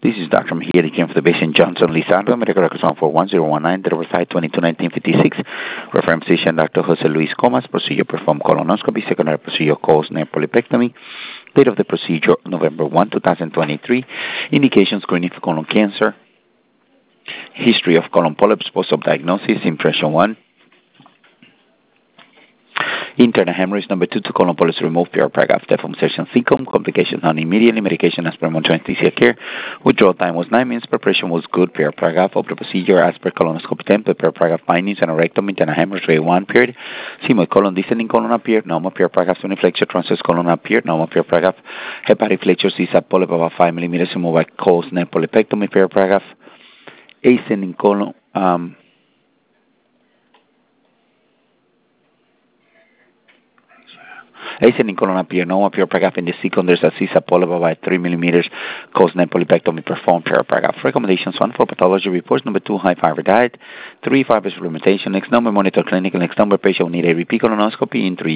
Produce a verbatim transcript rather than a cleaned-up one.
This is Doctor Mejia, the came for the patient Johnson Lizardo, medical records on for one zero one nine, date of birth twenty-two nineteen fifty-six. Reference physician Doctor Jose Luis Comas, procedure performed colonoscopy, secondary procedure caused polypectomy. Date of the procedure November first, twenty twenty-three. Indications screening for colon cancer. History of colon polyps, post-op diagnosis, impression one. Internal hemorrhage number two to colon polyps removed, P R paragraph deform session income, complications non immediately, medication as per monitoring anesthesia care. Withdrawal time was nine minutes, preparation was good, P R paragraph of the procedure as per colonoscopy template, P R paragraph findings, anorectomy, internal hemorrhage grade one period, sigmoid colon, descending colon appeared, normal P R paragraph, uniflexure, transverse colon appeared, normal P R paragraph, hepatic flexure, C S A P polyp about five millimeters, removed by caused net polypectomy, P R paragraph, ascending colon, um, ascending colon appear, no appear paragraph in the second, there's a C S A polyp by three millimeters, caused net polypectomy performed, P R paragraph. Recommendations, one, for pathology reports, number two, high fiber diet, three, fiber supplementation, next number, monitor clinical, next number, patient will need a repeat colonoscopy in three